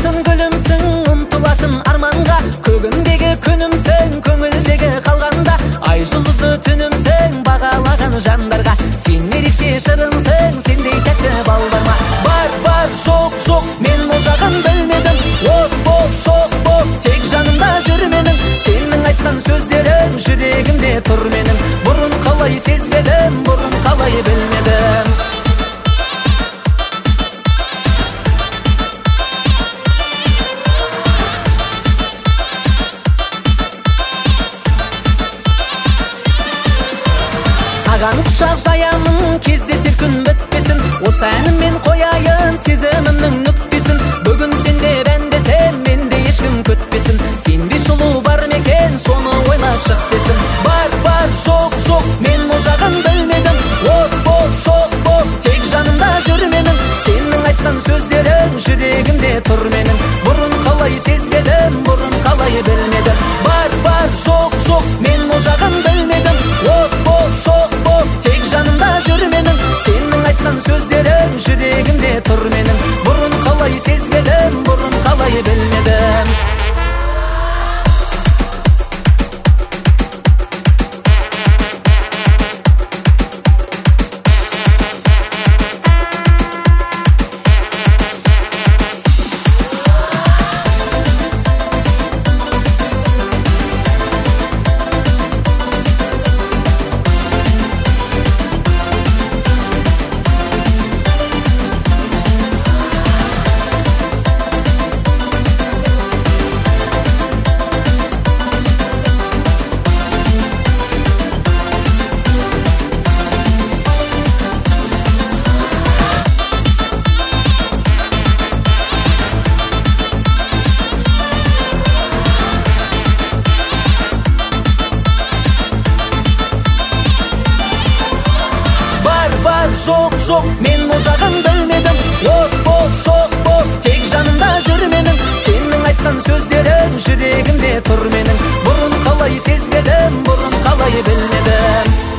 Алтын гүлімсің, ұмтылатын арманға, көгімдегі күнімсің, көңілдегі қалғанда. Ай жұлдызы түнімсің, бағалаған жандарға. Сен ерекше шырынсың, сендей тәтті бал бар ма? Бар, жоқ, мен ол жағын білмедім. От боп, шоқ боп, тек жанымда жүр менің. Сенің айтқан сөздерің жүрегімде тұр менің. Бұрын қалай сезбедім, бұрын қалай білмедім. Саған құшақ жаямын, кездесер күн бітпесін. Осы әніммен қояйын сезімімнің нүктесін. Бүгін сенде бәндетем, менде ешкім күтпесін. Сенде сұлу бар мекен, соны ойлап шық десін. Бар, жоқ, мен ол жағын білмедім. От боп, шоқ боп, тек жанымда жүр менің. Сенің айтқан сөздерің жүрегімде тұр менің. Бұрын қалай сезбедім, бұрын қалай білмедім. Бар, жоқ, мен ол жағын білмедім. От боп, шоқ боп, тек жанымда жүр менің. Сенің айтқан сөздерің жүрегімде тұр менің. Бұрын қалай сезбедім, бұрын қалай білмедім. Жоқ, мен ол жағын білмедім. От боп, шоқ боп, тек жанымда жүр менің. Сенің айтқан сөздерің жүрегімде тұр менің. Бұрын қалай сезбедім, бұрын қалай білмедім.